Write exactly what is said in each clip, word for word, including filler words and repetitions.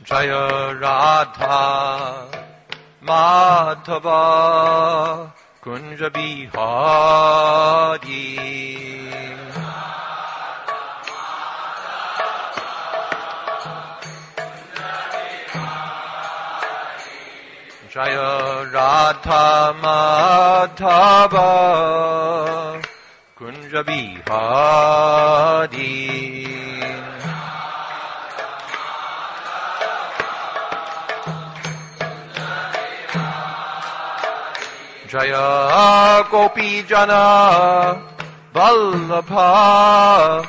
Jaya Radha Madhava Kunja Bihari Jaya Radha Madhava Kunja Bihari Jaya Gopi Jana Vallabha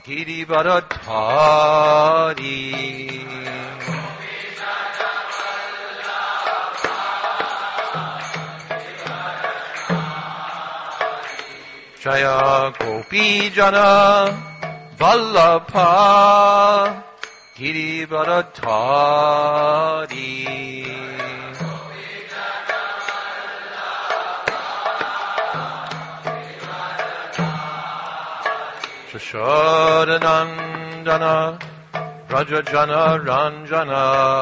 Girivardhari Jaya Gopi Jana Vallabha Girivardhari Yashodanandana Rajajana Ranjana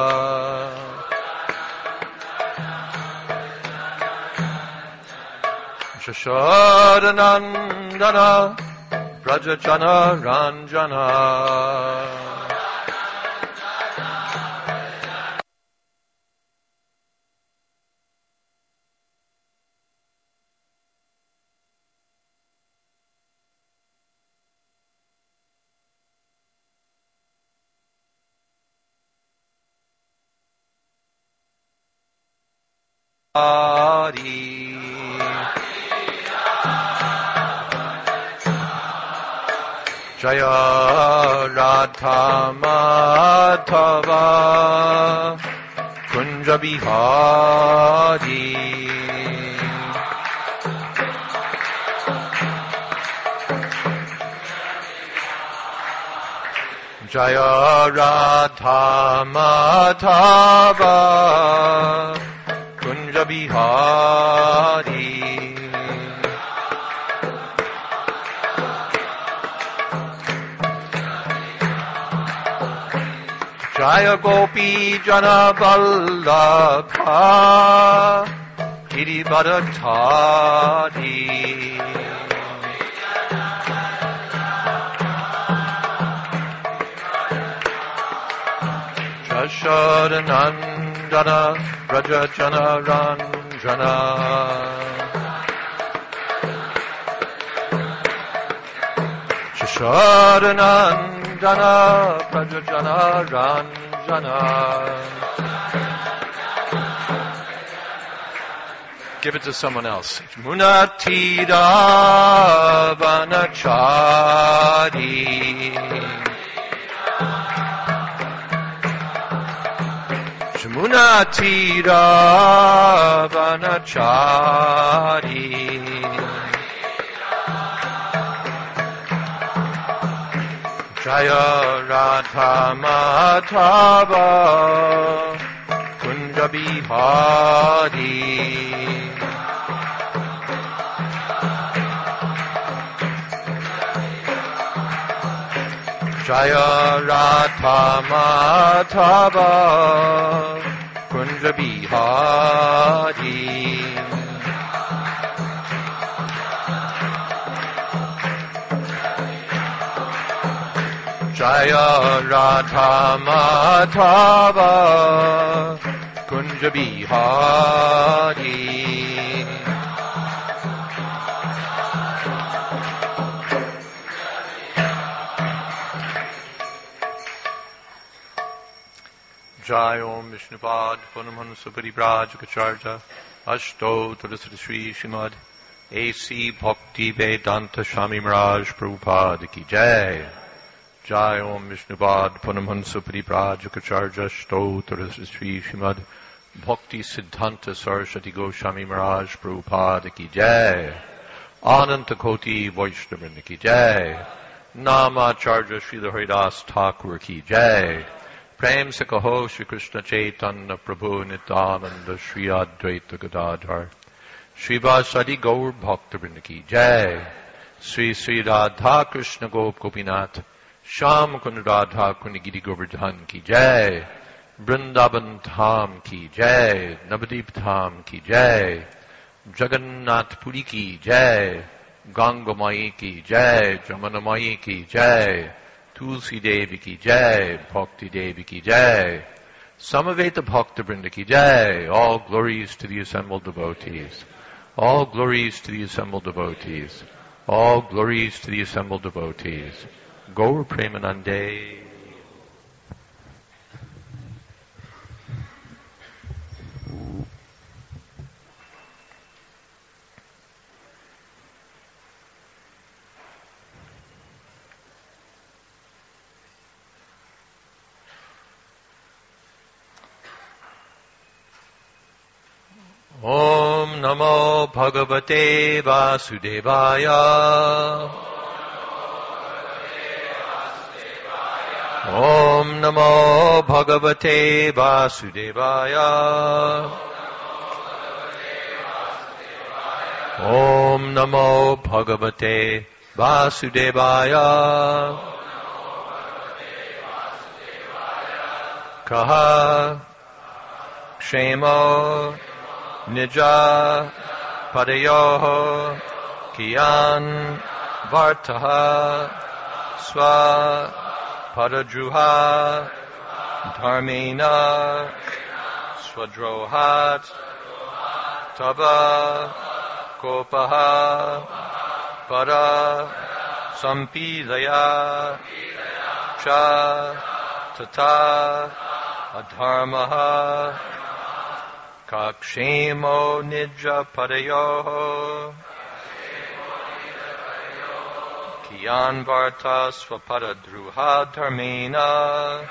Yashodanandana Rajajana Ranjana Hari Jaya Radha Madhava Kunja Bihari Jaya Radha Madhava Kunja Bihari Jaya Gopi Jana Vallabha Girivardhari Yashodanandana Rajajana Ranjana Yashodanandana Rajajana Ranjana Give it to someone else. Munatira Vanachari Munatira Vanachari Jaya Radha Madhava Kunja Bihari Jaya Radha Madhava Kunja Bihari Jaya Radha Madhava Kunja Bihari Jai Om Vishnupad Purnamhansa Parivrajagacharya Ashto Tulasri Sri Srimad A C Bhakti Vedanta Swami Maharaj Prabhupada Ki Jai Jai Om Vishnupad Purnamhansa Parivrajagacharya Ashto Tulasri Sri Srimad Bhakti Siddhanta Saraswati Goswami Maharaj Prabhupada Ki Jai Ananta Koti Vaishnavrinda Ki Jai Namacharya Srila Haridas Thakur Ki Jai Prem se kaho Shri Krishna Chaitanya Prabhu Nityananda Shri Advaita Gadadhar Shri Vasadi Gaur Bhaktivinoda Ki Jai Sri Sri Radha Krishna Gop Gopinath Sham Kund Radha Kund Giri Govardhan Ki Jai Vrindavan Dham ki jai, Navadip Dham ki jai, Jagannath Puri ki jai, Ganga Mai ki jai, Jamuna Mai ki jai, Tulsi Devi ki jai, Bhakti Devi ki jai, Samaveta Bhakta Vrinda ki jai. All glories to the assembled devotees. All glories to the assembled devotees. All glories to the assembled devotees. Gaur Premanande. Om Namo Bhagavate Vasudevaya. Om Namo Bhagavate Vasudevaya. Om Namo Bhagavate Vasudevaya. Kaha Kshemo Nija Padayoho Kiyan Vartaha Swa Padajruha Dharmena Swadrohat Taba Kopaha Pada Sampidaya Cha Tata Adharmaha Kakshemo Nija Padayoho Kiyan Varta Swapada Druha Dharmena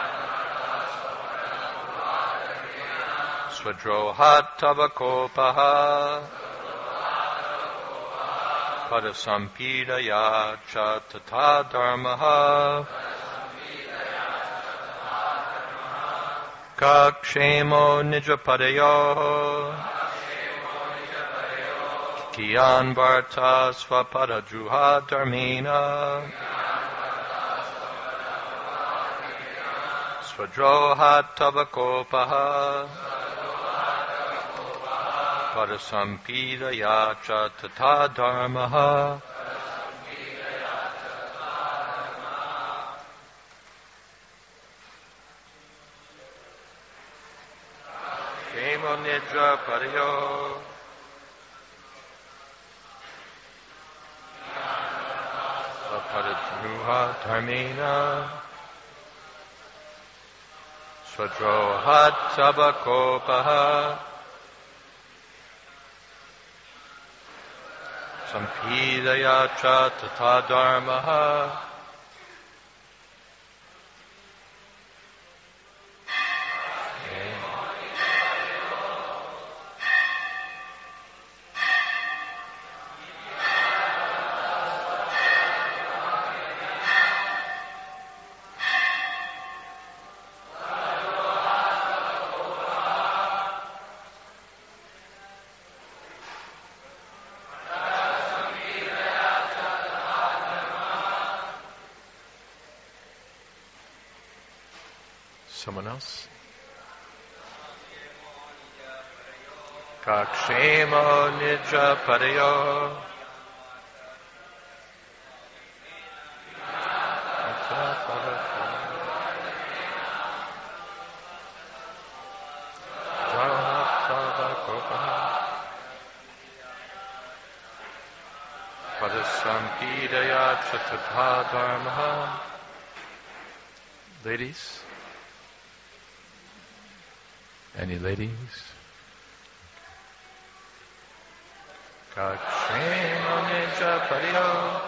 Swadrohat Tabakopaha Padasampidaya Cha Tata Dharmaha Kakshemo Nijapadayo Kiyan Varta Swapada Druha Dharmena Swadrohat Tabakopaha Padasampidaya Cha Tata Dharmaha Nidra Padayo Padatruha Dharmena Swadrohat Tabakopaha Sampidaya Cha Tata Dharmaha Someone else? Kakshemo Nidra Padayo Padasampidaya Chatata Dharmaha. Ladies? Any ladies? Kakshemo Nidra Padayo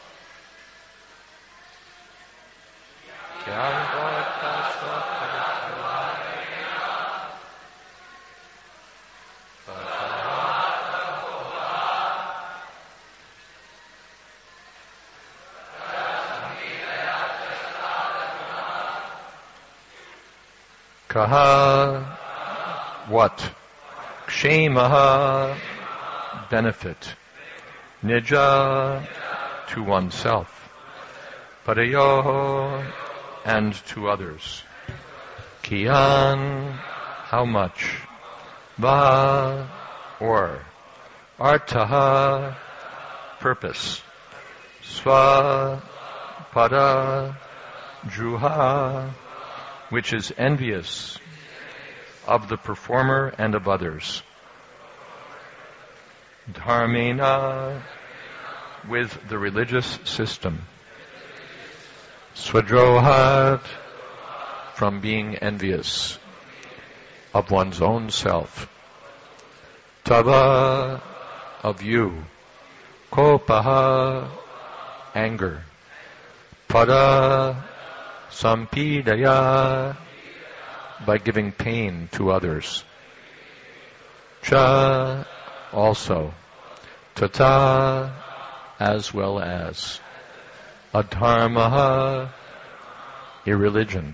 Kyan Varta Swapada Kaha what? Kshemaha benefit. Nija to oneself. Padayoho and to others. Kiyan, how much? Va, or. Artaha, purpose. Sva, pada, juha, which is envious of the performer and of others. Dharmena, with the religious system. Swadrohat, from being envious of one's own self. Tava, of you. Kopaha, anger. Pada, sampidaya, by giving pain to others. Cha, also. Tata, as well as. Adharmaha, irreligion.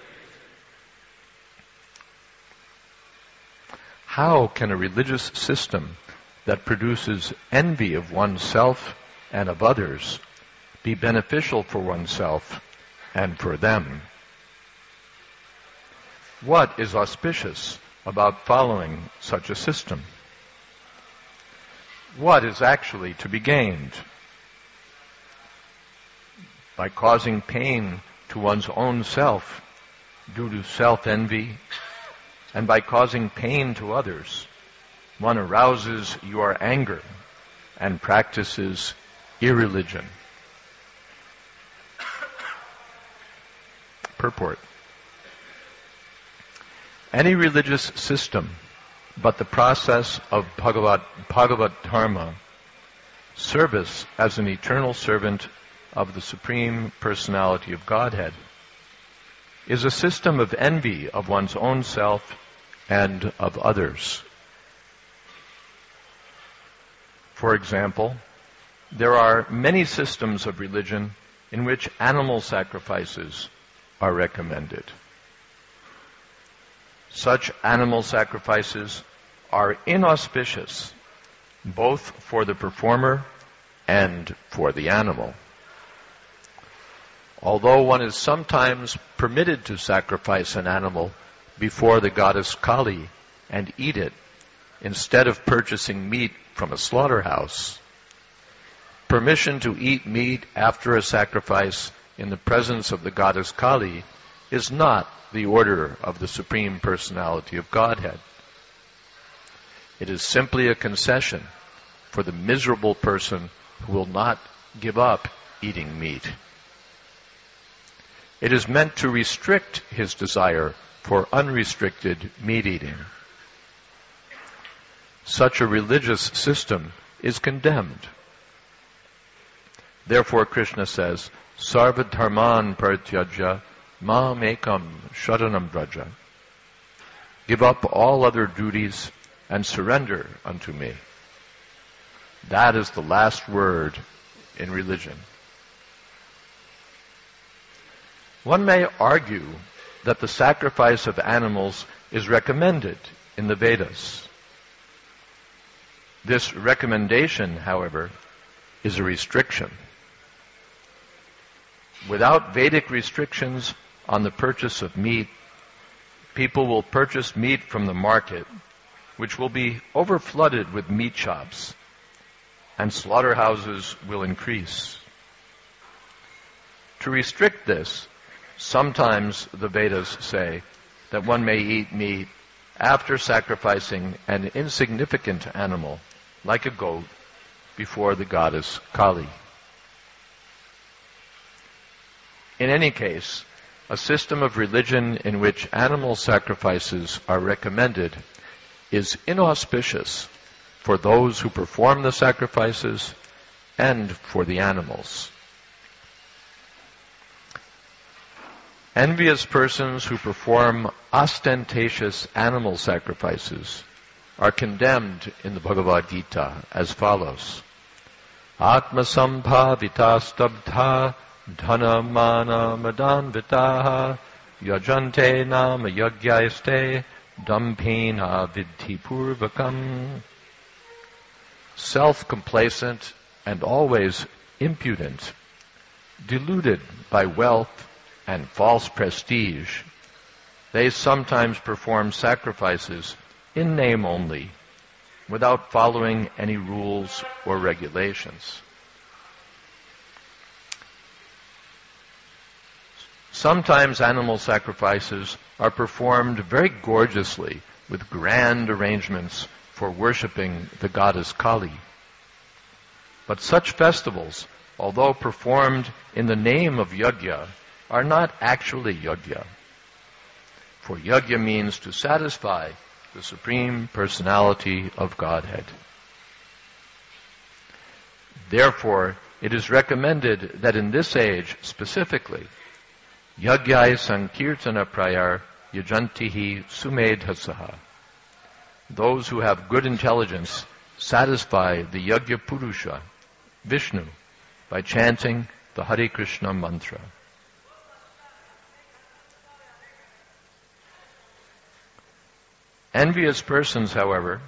How can a religious system that produces envy of oneself and of others be beneficial for oneself and for them? What is auspicious about following such a system? What is actually to be gained? By causing pain to one's own self due to self-envy, and by causing pain to others, one arouses your anger and practices irreligion. Purport. Any religious system but the process of Bhagavat, Bhagavat Dharma, service as an eternal servant of the Supreme Personality of Godhead, is a system of envy of one's own self and of others. For example, there are many systems of religion in which animal sacrifices are recommended. Such animal sacrifices are inauspicious both for the performer and for the animal. Although one is sometimes permitted to sacrifice an animal before the goddess Kali and eat it instead of purchasing meat from a slaughterhouse, permission to eat meat after a sacrifice in the presence of the goddess Kali is not the order of the Supreme Personality of Godhead. It is simply a concession for the miserable person who will not give up eating meat. It is meant to restrict his desire for unrestricted meat eating. Such a religious system is condemned. Therefore Krishna says, Sarva dharman parityajya mam ekam sharanam vraja. Give up all other duties and surrender unto me. That is the last word in religion. One may argue that the sacrifice of animals is recommended in the Vedas. This recommendation, however, is a restriction. Without Vedic restrictions on the purchase of meat, people will purchase meat from the market, which will be overflooded with meat shops, and slaughterhouses will increase. To restrict this, sometimes the Vedas say that one may eat meat after sacrificing an insignificant animal, like a goat, before the goddess Kali. In any case, a system of religion in which animal sacrifices are recommended is inauspicious for those who perform the sacrifices and for the animals. Envious persons who perform ostentatious animal sacrifices are condemned in the Bhagavad Gita as follows. Atma sambhavita stabdha dhana mana madanvitaha yajante nama yagyaiste dampena vidhi purvakam. Self-complacent and always impudent, deluded by wealth and false prestige, They sometimes perform sacrifices in name only, without following any rules or regulations. Sometimes animal sacrifices are performed very gorgeously with grand arrangements for worshipping the goddess Kali. But such festivals, although performed in the name of yajna, are not actually yajna. For yajna means to satisfy the Supreme Personality of Godhead. Therefore, it is recommended that in this age specifically, Yajnai Sankirtana Prayar Yajantihi Sumedhasaha. Those who have good intelligence satisfy the Yajna Purusha, Vishnu, by chanting the Hare Krishna mantra. Envious persons, however,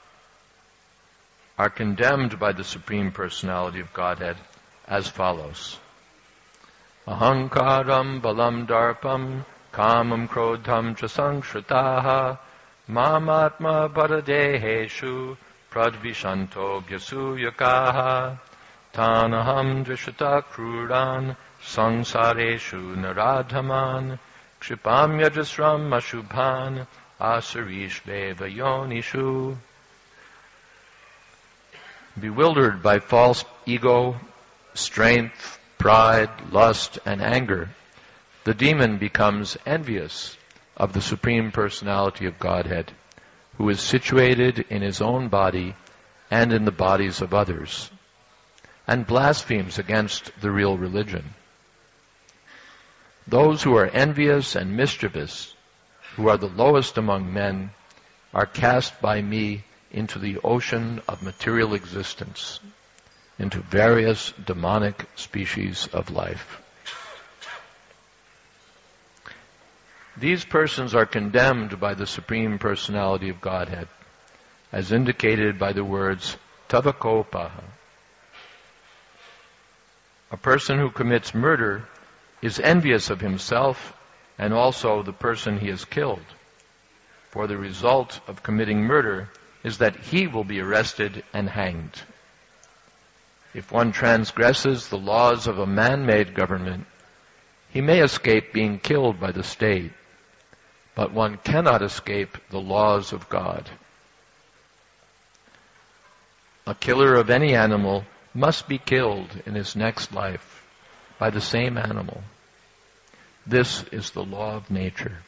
are condemned by the Supreme Personality of Godhead as follows. Ahankaram balam darpam kamam krodham chasangshritaha mamatma paradeheshu pradvishanto vyasuyakaha tanaham drishata kruran sangsareshu naradhaman kshipam yajasram ashubhan asarish deva yonishu. Bewildered by false ego, strength, pride, lust, and anger, the demon becomes envious of the Supreme Personality of Godhead, who is situated in his own body and in the bodies of others, and blasphemes against the real religion. Those who are envious and mischievous, who are the lowest among men, are cast by me into the ocean of material existence, into various demonic species of life. These persons are condemned by the Supreme Personality of Godhead, as indicated by the words tavakopaha. A person who commits murder is envious of himself and also the person he has killed, for the result of committing murder is that he will be arrested and hanged. If one transgresses the laws of a man-made government, he may escape being killed by the state, but one cannot escape the laws of God. A killer of any animal must be killed in his next life by the same animal. This is the law of nature.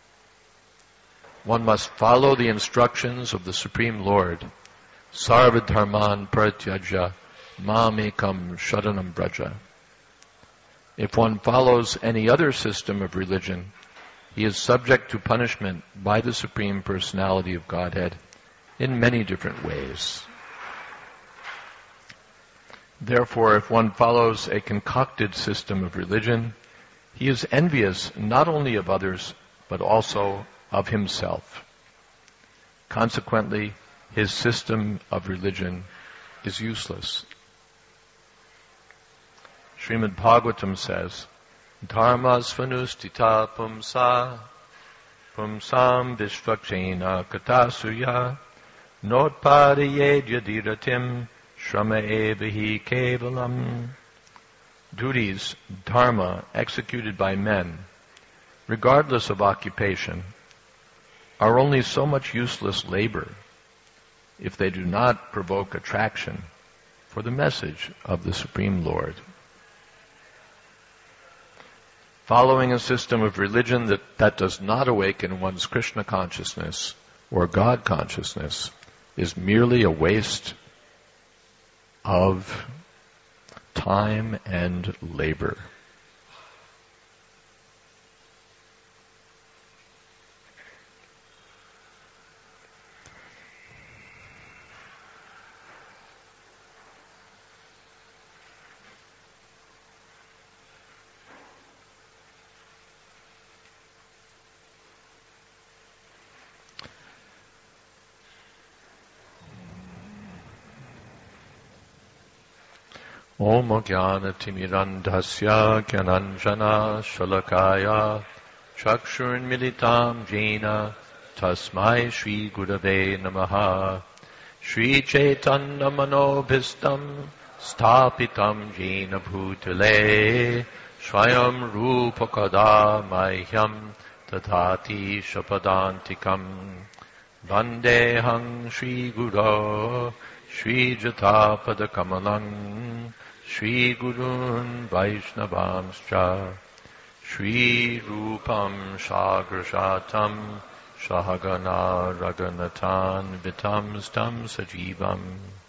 One must follow the instructions of the Supreme Lord, Sarva Dharman Pratyaja Mamekam Sharanam Braja. If one follows any other system of religion, he is subject to punishment by the Supreme Personality of Godhead in many different ways. Therefore, if one follows a concocted system of religion, he is envious not only of others, but also of himself. Consequently, his system of religion is useless. Srimad Bhagavatam says, Dharmas vanustita pumsa pumsam vishvakshena katasuya notpadayed yadiratim shrama evahi kevalam. Duties, dharma, executed by men, regardless of occupation, are only so much useless labor if they do not provoke attraction for the message of the Supreme Lord. Following a system of religion that, that does not awaken one's Krishna consciousness or God consciousness is merely a waste of time and labor. Om Jnana Timirandhasya Gyananjana Shalakaya Chakshurmilitam jena tasmai Shri Gurave namaha. Shri Chaitanya Manobhistam Sthapitam Jena Bhutale Swayam Rupa Kada Mahyam Tadhati Shapadantikam Vandehang Shri Guru Shri Jatapada Kamalang Shri Gurun Vaishnavamscha Shri Rupam Shagrashatam Shahagana Raganatan Vitam Stam Sajivam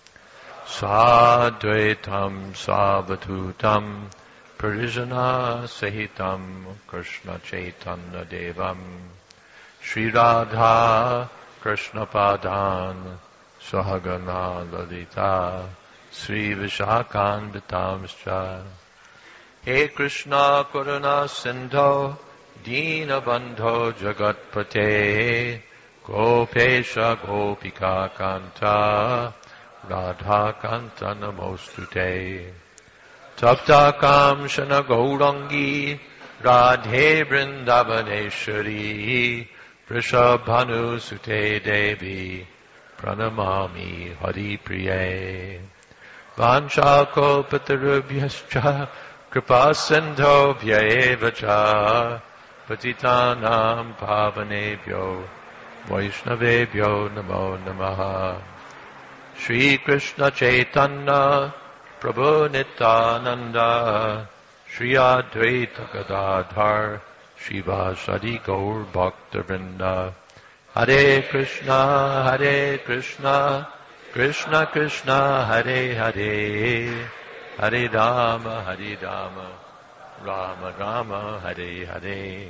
Sadvaitam Savatutam Parijana Sahitam Krishna Chaitanya Devam Shri Radha Krishna Padan Sahagana Lalita Sri Vishakan Vitamscha. He Krishna Karuna Sindho Dina Bandho Jagatpate Gopesha Gopika Kanta Radha Kanta Namostute Tapta Kamshana Gaurangi Radhe Vrindavaneshwari Vrishabhanu Sute Devi Pranamami Hari Priye Vancha Kalpatarubhyascha Kripa Sindho Vyaevacha Patitanam Pavanebhyo Vaishnavebhyo Namo Namaha. Shri Krishna Chaitanya Prabhu Nityananda Shri Advaita Gadadhar Shiva Sadi Gaur Bhakta Vrinda. Hare Krishna Hare Krishna Krishna Krishna Hare Hare Hare Rama Hare Rama Rama Rama Hare Hare.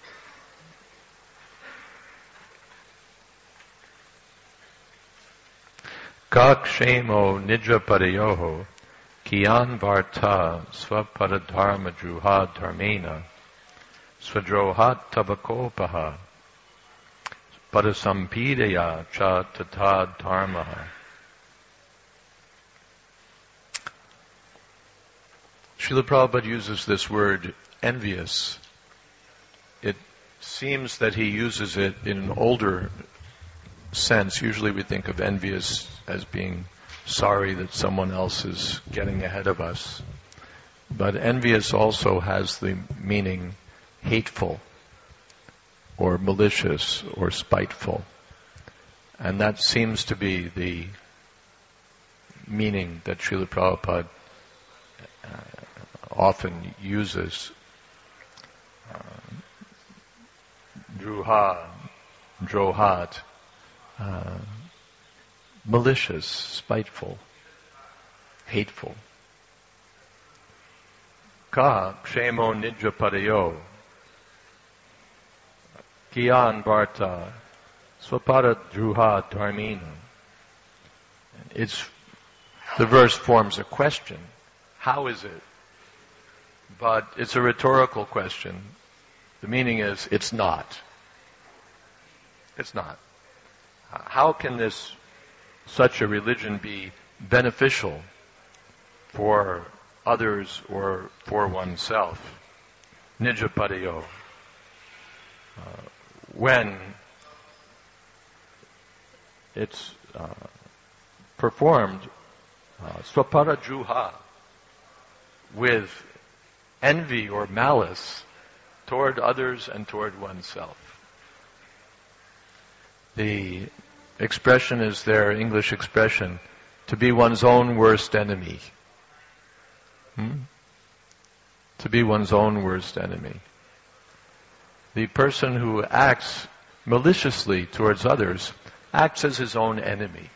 Kakshemo Nidra Parayoho Kiyan Varta Swaparadharma Druha Dharmena Swadrohat Tabakopaha Padasampidaya Cha Tata Dharmaha. Srila Prabhupada uses this word envious. It seems that he uses it in an older sense. Usually we think of envious as being sorry that someone else is getting ahead of us. But envious also has the meaning hateful or malicious or spiteful. And that seems to be the meaning that Srila Prabhupada uh, often uses. Uh, druha, drohat, uh, malicious, spiteful, hateful. Ka kshemo nidra padayo kiyan varta swapada druha dharmina. It's, the verse forms a question. How is it? But it's a rhetorical question. The meaning is, it's not. It's not. How can this, such a religion be beneficial for others or for oneself? Nijapadayo. Uh, when it's uh, performed uh, swaparajruha, with envy or malice toward others and toward oneself. The expression is their English expression, to be one's own worst enemy. Hmm? To be one's own worst enemy. The person who acts maliciously towards others acts as his own enemy.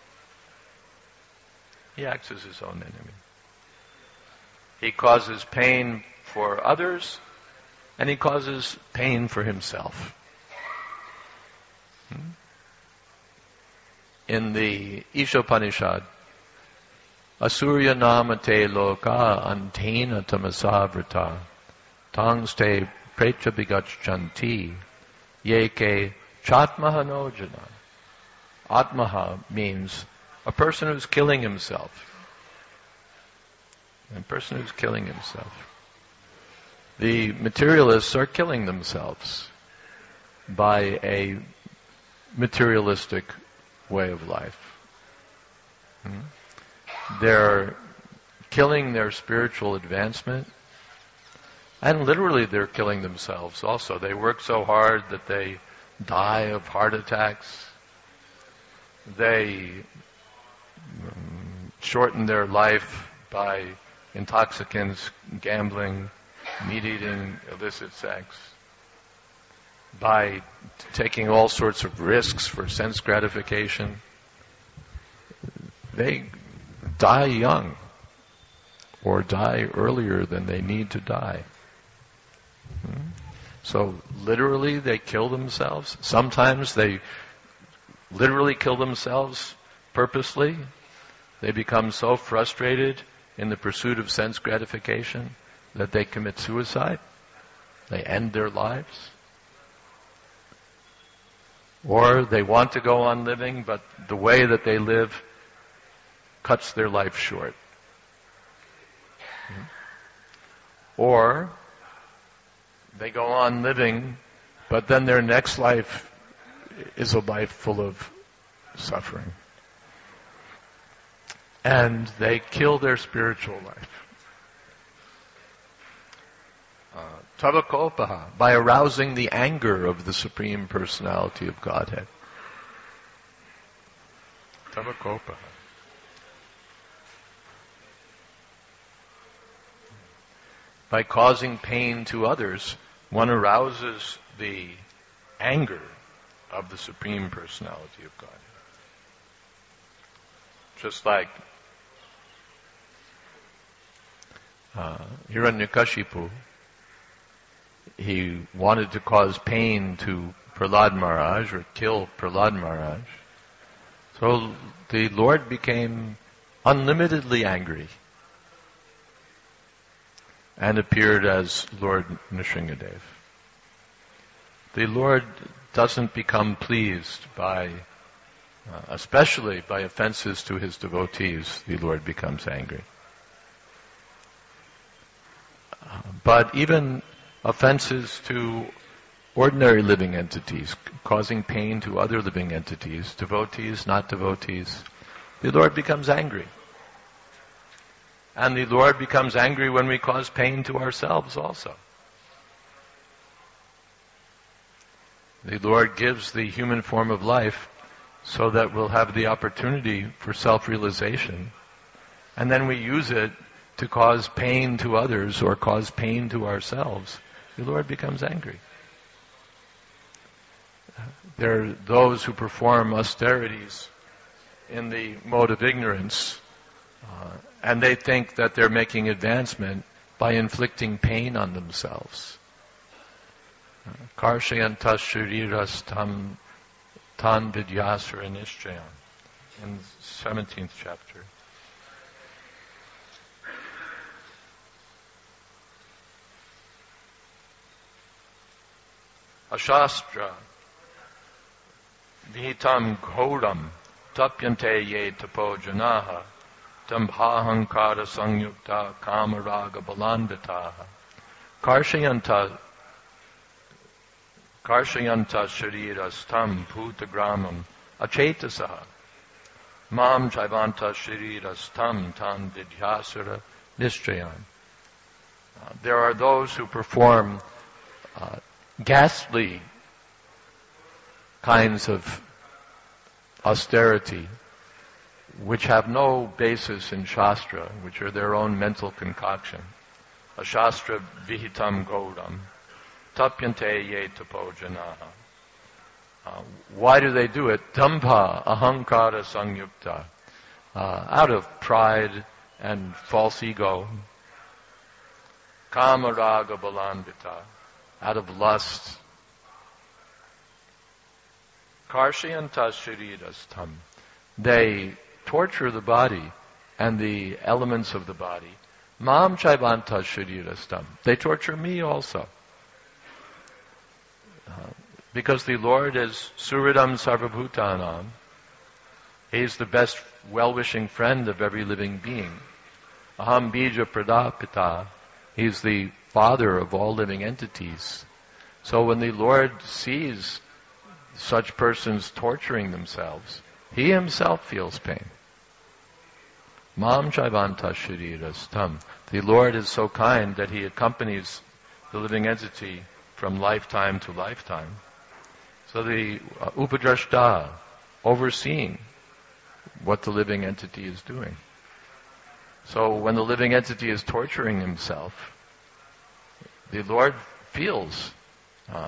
He acts as his own enemy. He causes pain for others, and he causes pain for himself. Hmm? In the Ishopanishad, Asurya namate loka antena tamasavrita tangste precha bigachanti yeke chatmaha nojana. Atmaha means a person who's killing himself. A person who's killing himself. The materialists are killing themselves by a materialistic way of life. Hmm? They're killing their spiritual advancement, and literally they're killing themselves also. They work so hard that they die of heart attacks. They um, shorten their life by intoxicants, gambling, meat eating, illicit sex, by t- taking all sorts of risks for sense gratification. They die young, or die earlier than they need to die. Hmm? So literally they kill themselves. Sometimes they literally kill themselves purposely. They become so frustrated in the pursuit of sense gratification that they commit suicide. They end their lives. Or they want to go on living, but the way that they live cuts their life short. Or they go on living, but then their next life is a life full of suffering. And they kill their spiritual life. Uh, Tavakopaha, by arousing the anger of the Supreme Personality of Godhead. Tavakopaha. By causing pain to others, one arouses the anger of the Supreme Personality of Godhead. Just like uh, Hiranyakashipu, he wanted to cause pain to Prahlad Maharaj, or kill Prahlad Maharaj. So the Lord became unlimitedly angry and appeared as Lord Nrsingadev. The Lord doesn't become pleased by, uh, especially by offenses to his devotees, the Lord becomes angry. Uh, but even offenses to ordinary living entities, causing pain to other living entities, devotees, not devotees, the Lord becomes angry. And the Lord becomes angry when we cause pain to ourselves also. The Lord gives the human form of life so that we'll have the opportunity for self-realization. And then we use it to cause pain to others or cause pain to ourselves. The Lord becomes angry. There are those who perform austerities in the mode of ignorance, uh, and they think that they're making advancement by inflicting pain on themselves. Karshayantas shariras tam tan vidyasara nishchayam, in the seventeenth chapter. Ashastra vihitam ghodam tapyante ye tapo janaha tambhahankara sangyukta kamaraga balandataha karshayanta karshayanta shariras tam bhutagramam achetasaha mam chaivanta shariras tam tan vidyasara nishchayan. Uh, there are those who perform uh, ghastly kinds of austerity which have no basis in Shastra, which are their own mental concoction. A Shastra vihitam godam, tapyante ye tapo janaha. Uh, why do they do it? Dambha ahankara sangyukta. Uh, out of pride and false ego. Kama raga balandita. Out of lust. Karshayantas shariras tam. They torture the body and the elements of the body. Mam chaivantas shariras tam. They torture me also. Uh, because the Lord is Suridam Sarvabhutanam. He's the best well-wishing friend of every living being. Aham bija pradapita. He's the father of all living entities. So when the Lord sees such persons torturing themselves, he himself feels pain. Mam Chaivanta Sharirastam. The Lord is so kind that he accompanies the living entity from lifetime to lifetime. So the uh, Upadrashta, overseeing what the living entity is doing. So when the living entity is torturing himself, the Lord feels uh,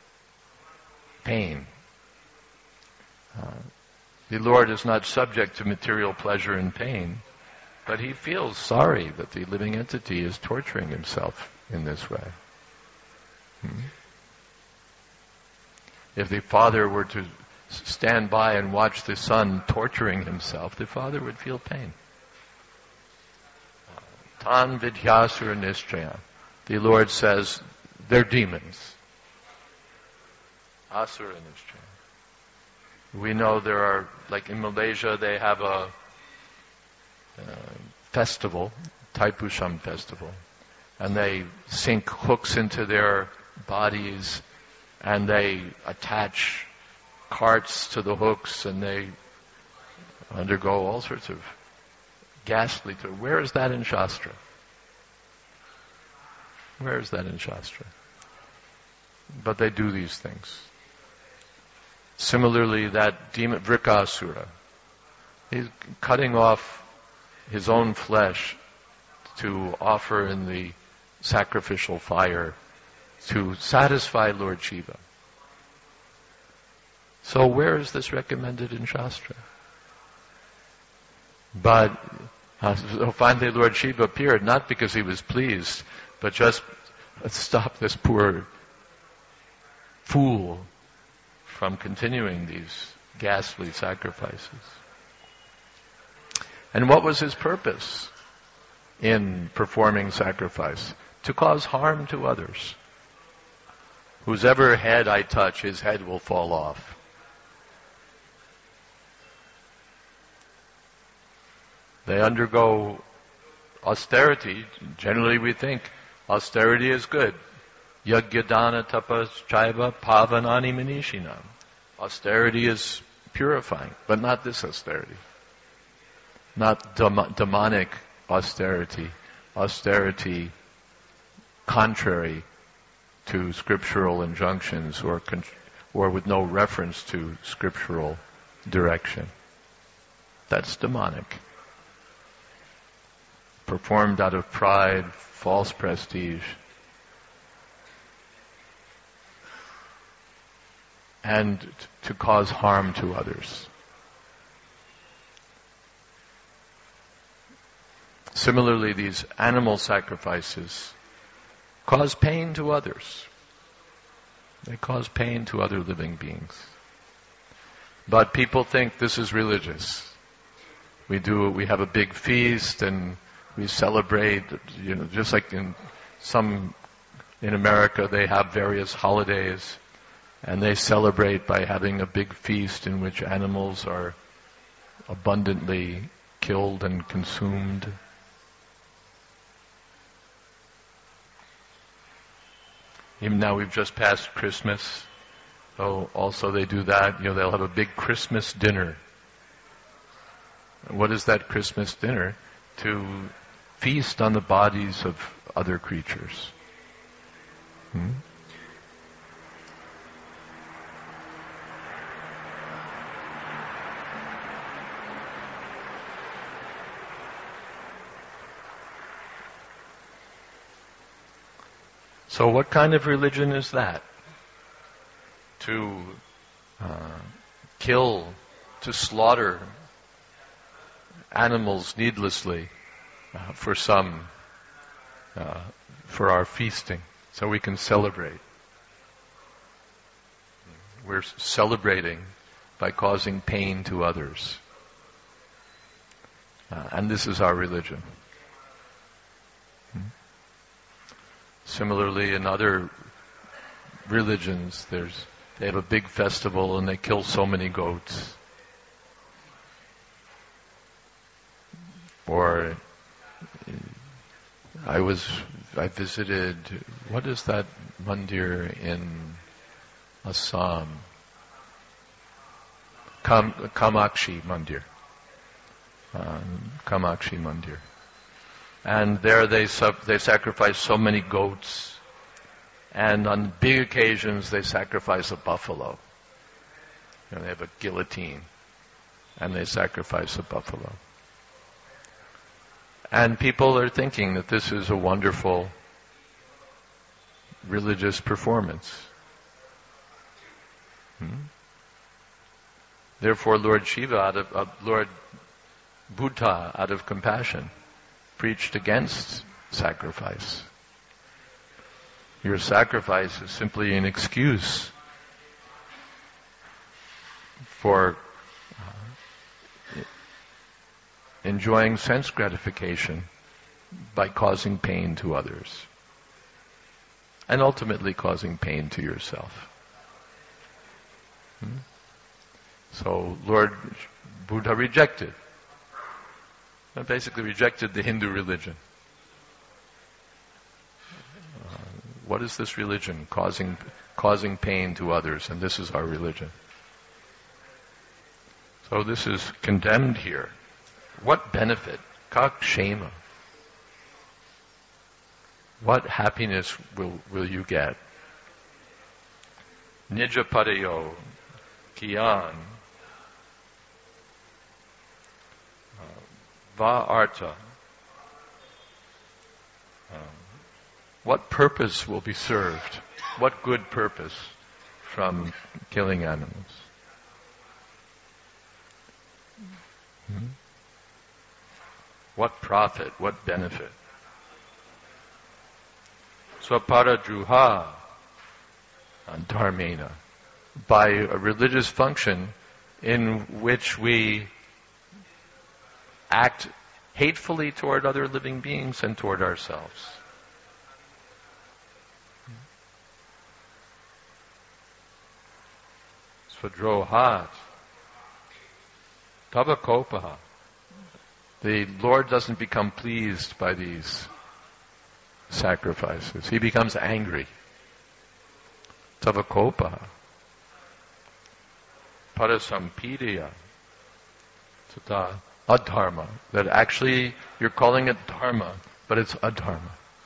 pain. Uh, the Lord is not subject to material pleasure and pain, but he feels sorry that the living entity is torturing himself in this way. Hmm? If the father were to stand by and watch the son torturing himself, the father would feel pain. Tan vidhyasura nischaya. The Lord says, they're demons. Asura nischaya. We know there are, like in Malaysia, they have a uh, festival, Taipusham festival, and they sink hooks into their bodies, and they attach carts to the hooks, and they undergo all sorts of ghastly. To where is that in Shastra? Where is that in Shastra? But they do these things. Similarly, that demon Vrikasura, he's cutting off his own flesh to offer in the sacrificial fire to satisfy Lord Shiva. So where is this recommended in Shastra? But uh, so finally Lord Shiva appeared, not because he was pleased, but just let's stop this poor fool from continuing these ghastly sacrifices. And what was his purpose in performing sacrifice? To cause harm to others. Whosever head I touch, his head will fall off. They undergo austerity. Generally we think austerity is good. Yagyadana tapas chaiva pavanani manishinam. Austerity is purifying, but not this austerity. Not dem- demonic austerity. Austerity contrary to scriptural injunctions or con- or with no reference to scriptural direction. That's demonic. Performed out of pride, false prestige, and t- to cause harm to others. Similarly, these animal sacrifices cause pain to others. They cause pain to other living beings. But people think this is religious. We do, we have a big feast and we celebrate, you know, just like in some, in America they have various holidays and they celebrate by having a big feast in which animals are abundantly killed and consumed. Even now we've just passed Christmas, so also they do that. You know, they'll have a big Christmas dinner. What is that Christmas dinner? To feast on the bodies of other creatures. Hmm? So what kind of religion is that? To uh, kill, to slaughter animals needlessly uh, for some, uh, for our feasting, so we can celebrate. We're celebrating by causing pain to others. Uh, and this is our religion. Hmm? Similarly, in other religions, there's they have a big festival and they kill so many goats. Or I was I visited, what is that mandir in Assam? Kam, Kamakshi Mandir. Um, Kamakshi Mandir. And there they sub, they sacrifice so many goats, and on big occasions they sacrifice a buffalo. You know, they have a guillotine, and they sacrifice a buffalo. And people are thinking that this is a wonderful religious performance. Hmm? Therefore, Lord Shiva, out of, uh, Lord Buddha, out of compassion, preached against sacrifice. Your sacrifice is simply an excuse for uh, enjoying sense gratification by causing pain to others, and ultimately causing pain to yourself. Hmm? So Lord Buddha rejected, and basically rejected the Hindu religion. Uh, what is this religion? Causing, causing pain to others, and this is our religion. So this is condemned here. What benefit? Kak shema. What happiness will, will you get? Nija padayo, kiyan, va arta. Um, what purpose will be served? What good purpose from killing animals? Hmm? What profit? What benefit? Swaparadruha dharmena. By a religious function in which we act hatefully toward other living beings and toward ourselves. Svadrohat. Tavakopaha. The Lord doesn't become pleased by these sacrifices. He becomes angry. Tavakopaha. Parasampidiya. Tata adharma. That actually you're calling it dharma, but it's adharma.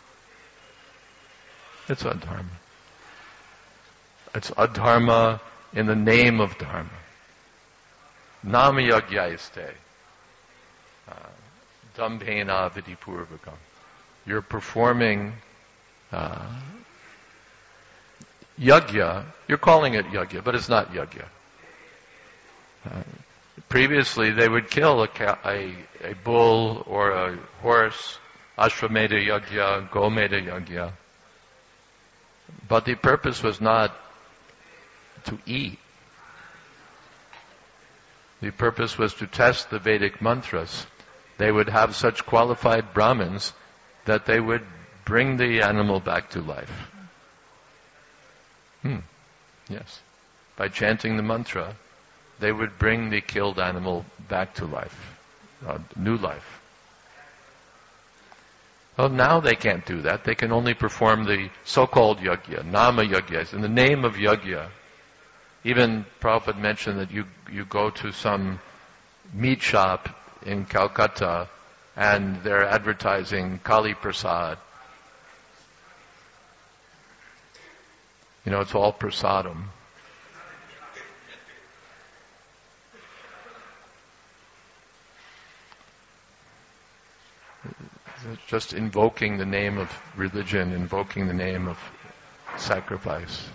It's adharma. It's adharma in the name of dharma. Nama yagyaiste. Dambhena vidipurvakam. You're performing uh, yagya. You're calling it yagya, but it's not yagya. Uh, previously, they would kill a, ca- a, a bull or a horse, ashvamedha yagya, gomedha yagya. But the purpose was not to eat. The purpose was to test the Vedic mantras. They would have such qualified Brahmins that they would bring the animal back to life. Hmm. Yes. By chanting the mantra, they would bring the killed animal back to life, uh, new life. Well, now they can't do that. They can only perform the so-called yagya, nama yagyas, in the name of yagya. Even Prabhupada mentioned that you, you go to some meat shop in Calcutta and they're advertising Kali Prasad. You know, it's all prasadam. It's just invoking the name of religion, invoking the name of sacrifice.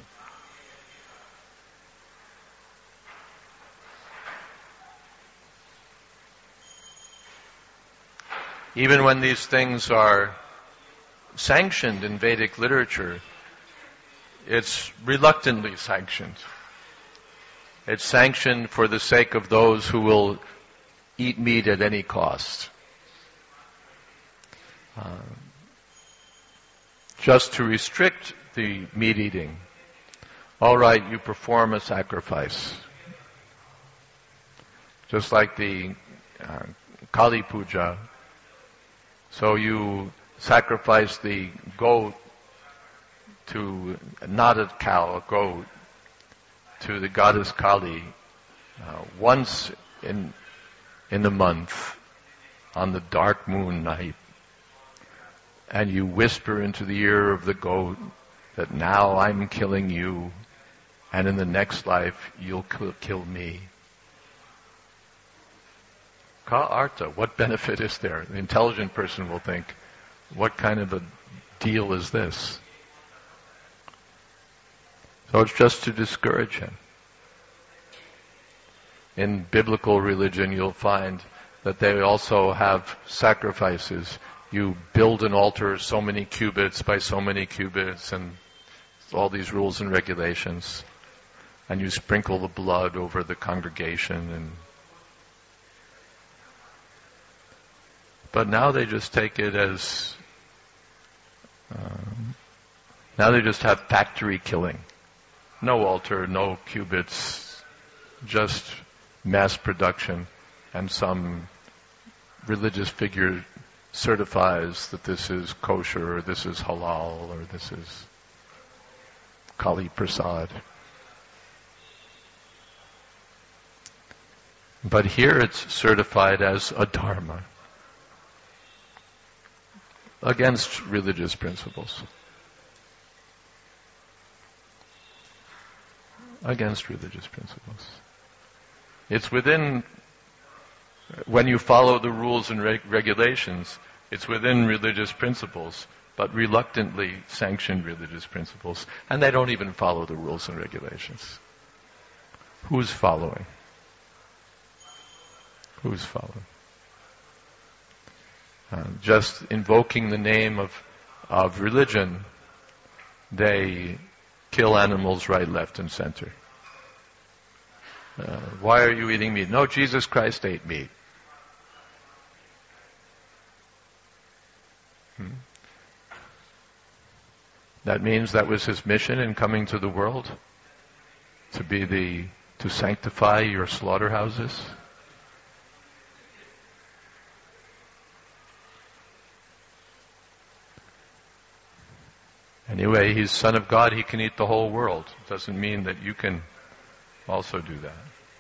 Even when these things are sanctioned in Vedic literature, it's reluctantly sanctioned. It's sanctioned for the sake of those who will eat meat at any cost. Uh, just to restrict the meat eating. All right, you perform a sacrifice. Just like the uh, Kali Puja. So you sacrifice the goat to, not a cow, a goat, to the goddess Kali uh, once in in the month on the dark moon night, and you whisper into the ear of the goat that now I'm killing you, and in the next life you'll kill, kill me. Ka artha, what benefit is there? The intelligent person will think, what kind of a deal is this? So it's just to discourage him. In biblical religion, you'll find that they also have sacrifices. You build an altar so many cubits by so many cubits, and all these rules and regulations. And you sprinkle the blood over the congregation. And but now they just take it as, um, now they just have factory killing. No altar, no cubits, just mass production, and some religious figure certifies that this is kosher, or this is halal, or this is Kali Prasad. But here it's certified as a dharma, against religious principles. Against religious principles. It's within, when you follow the rules and reg- regulations, it's within religious principles, but reluctantly sanctioned religious principles. And they don't even follow the rules and regulations. Who's following? Who's following? Uh, just invoking the name of, of religion, they kill animals right, left, and center. Uh, why are you eating meat? No, Jesus Christ ate meat. Hmm. That means that was his mission in coming to the world, to be the, to sanctify your slaughterhouses. Anyway, he's Son of God, he can eat the whole world. It doesn't mean that you can also do that.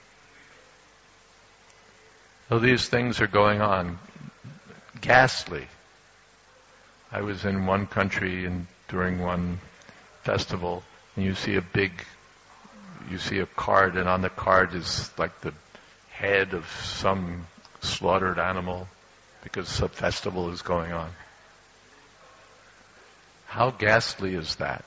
So these things are going on. Ghastly. I was in one country and during one festival, and you see a big, you see a card, and on the card is like the head of some slaughtered animal because some festival is going on. How ghastly is that?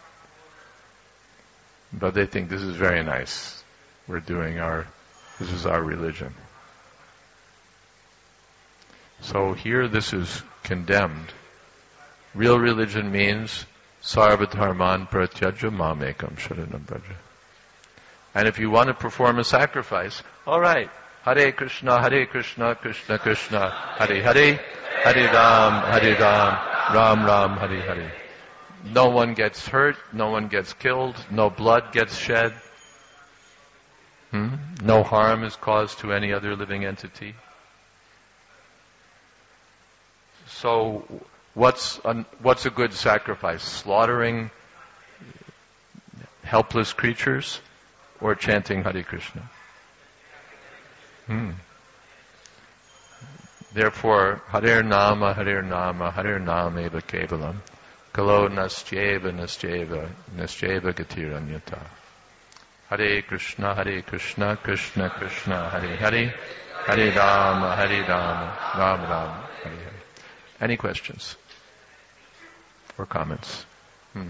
But they think this is very nice. We're doing our, this is our religion. So here this is condemned. Real religion means sarva dharman pratyajya mamekam sharanam braja. And if you want to perform a sacrifice, all right, Hare Krishna, Hare Krishna, Krishna Krishna, Hare Hare, Hare Ram, Hare Ram, Ram Ram, Hare Hare. No one gets hurt, no one gets killed, no blood gets shed. Hmm? No harm is caused to any other living entity. So, what's a, what's a good sacrifice? Slaughtering helpless creatures or chanting Hare Krishna? Hmm. Therefore, Hare Nama, Hare Nama, Hare Nama eva kevalam. Kalo nastyeva, nastyeva, nastyeva gatiranyata. Hare Krishna, Hare Krishna, Krishna Krishna, Hare Hare, Hare Rama, Hare Rama, Rama Rama, Hare Hare. Any questions or comments? Hmm.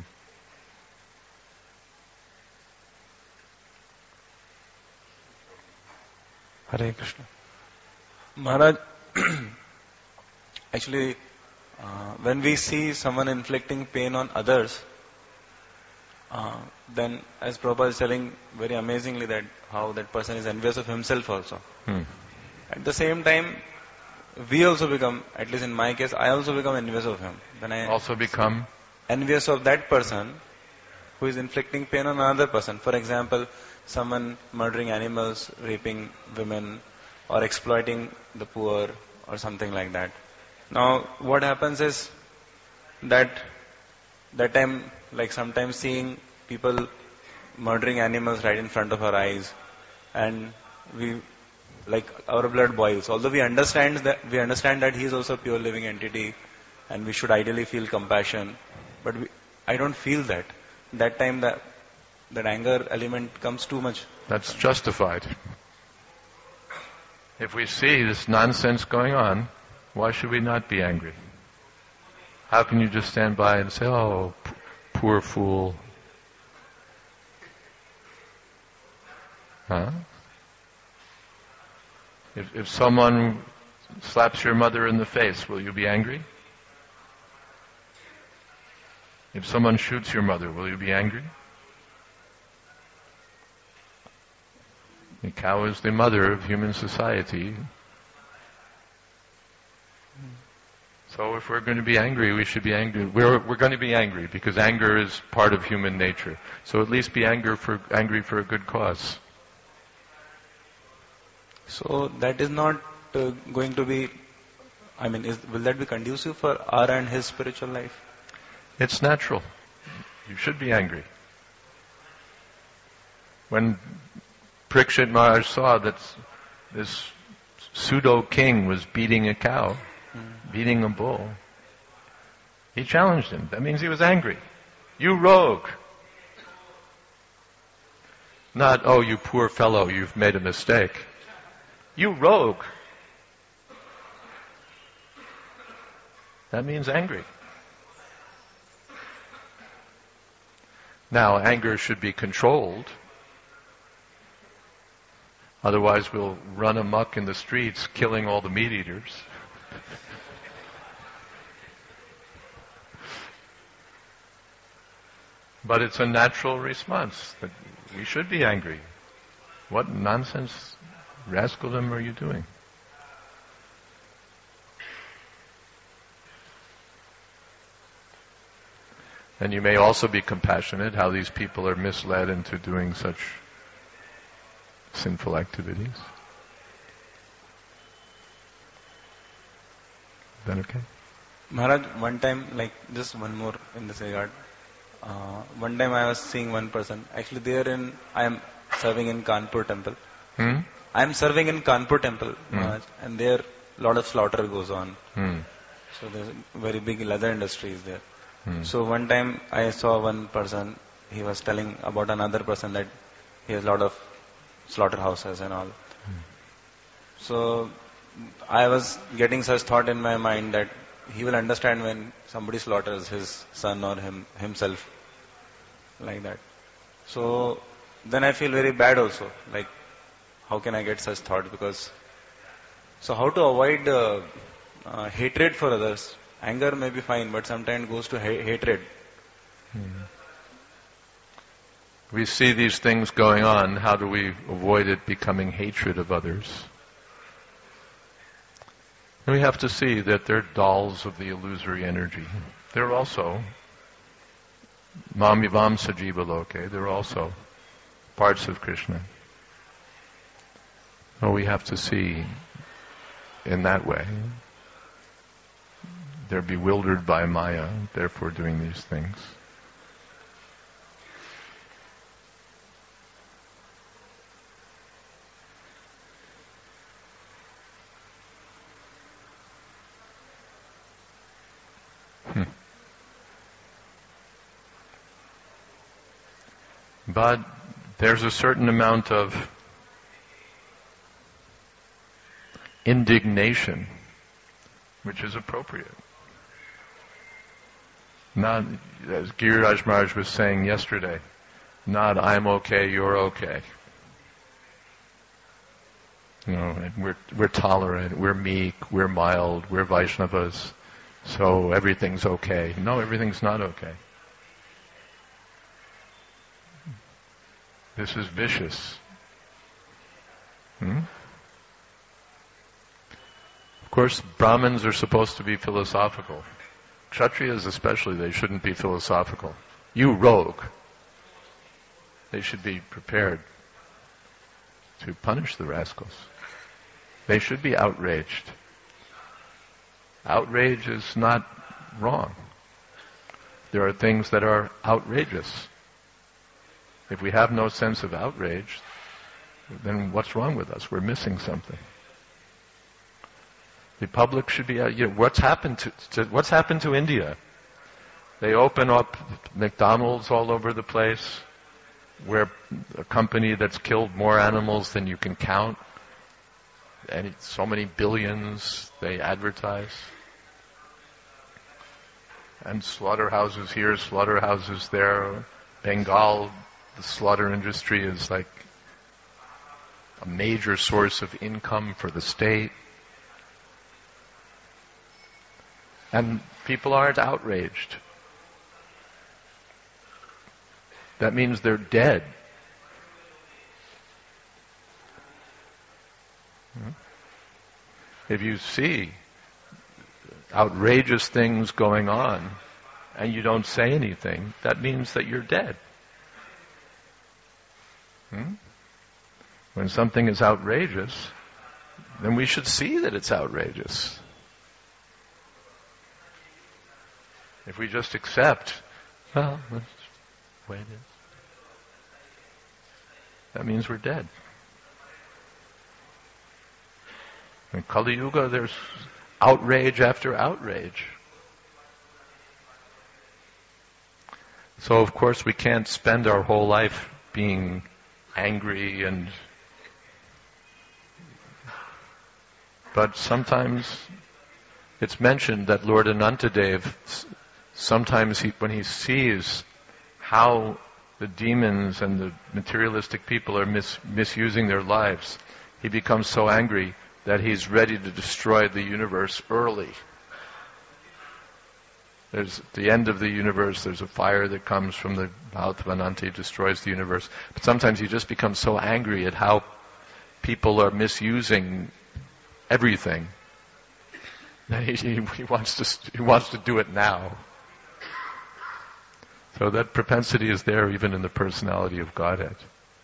Hare Krishna. Maharaj, actually, uh, when we see someone inflicting pain on others, uh, then as Prabhupada is telling very amazingly that how that person is envious of himself also. Hmm. At the same time, we also become, at least in my case, I also become envious of him. Then I also become envious of that person who is inflicting pain on another person. For example, someone murdering animals, raping women, or exploiting the poor, or something like that. Now, what happens is, that that time, like sometimes seeing people murdering animals right in front of our eyes, and we, like our blood boils. Although we understand that we understand that he is also a pure living entity, and we should ideally feel compassion, but we, I don't feel that. That time that that anger element comes too much. That's justified. If we see this nonsense going on, why should we not be angry? How can you just stand by and say, "Oh, p- poor fool"? Huh? If, if someone slaps your mother in the face, will you be angry? If someone shoots your mother, will you be angry? The cow is the mother of human society. So if we're going to be angry, we should be angry. We're, we're going to be angry because anger is part of human nature. So at least be anger for, angry for a good cause. So that is not uh, going to be, I mean, is, will that be conducive for our and his spiritual life? It's natural. You should be angry. When Parikshit Maharaj saw that this pseudo king was beating a cow, mm. beating a bull, he challenged him. That means he was angry. You rogue. Not, oh, you poor fellow, you've made a mistake. You rogue. That means angry. Now, anger should be controlled. Otherwise, we'll run amok in the streets, killing all the meat eaters. But it's a natural response that we should be angry. What nonsense rascaldom are you doing? And you may also be compassionate how these people are misled into doing such sinful activities. Is that okay? Maharaj, one time, like just one more in this regard. Uh, one time I was seeing one person. Actually, there in I am serving in Kanpur temple. Hmm? I am serving in Kanpur temple, Hmm. Maharaj, and there a lot of slaughter goes on. Hmm. So there's a very big leather industry is there. Hmm. So one time I saw one person. He was telling about another person that he has a lot of slaughterhouses and all. Hmm. So I was getting such thought in my mind that he will understand when somebody slaughters his son or him himself like that. So then I feel very bad also. Like, how can I get such thought? Because so how to avoid uh, uh, hatred for others? Anger may be fine, but sometimes it goes to ha- hatred. Hmm. We see these things going on. How do we avoid it becoming hatred of others? And we have to see that they're dolls of the illusory energy. They're also Mamivam Sajiva Loke. They're also parts of Krishna. So we have to see in that way. They're bewildered by Maya, therefore doing these things. Hmm. But there's a certain amount of indignation which is appropriate. Not, as Giriraj Maharaj was saying yesterday, not I'm okay, you're okay. You know, we're we're tolerant, we're meek, we're mild, we're Vaishnavas, so everything's okay. No, everything's not okay. This is vicious. Hmm? Of course, Brahmins are supposed to be philosophical. Kshatriyas especially, they shouldn't be philosophical. You rogue. They should be prepared to punish the rascals. They should be outraged. Outrage is not wrong. there are things that are outrageous. If we have no sense of outrage, then what's wrong with us? We're missing something. The public should be, you know, what's happened to, to what's happened to India? They open up McDonald's all over the place, where a company that's killed more animals than you can count, and it's so many billions they advertise. And slaughterhouses here, slaughterhouses there. Bengal, the slaughter industry is like a major source of income for the state. And people aren't outraged. That means they're dead. If you see outrageous things going on and you don't say anything, that means that you're dead. Hmm? When something is outrageous, then we should see that it's outrageous. If we just accept, well, that's the way it is, that means we're dead. In Kali Yuga, there's outrage after outrage. So, of course, we can't spend our whole life being angry and... But sometimes it's mentioned that Lord Anantadev, sometimes he, when he sees how the demons and the materialistic people are mis- misusing their lives, he becomes so angry that he's ready to destroy the universe early. There's at the end of the universe, there's a fire that comes from the mouth of Ananta, destroys the universe. But sometimes he just becomes so angry at how people are misusing everything that he, he, he wants to he wants to do it now. So that propensity is there even in the personality of Godhead.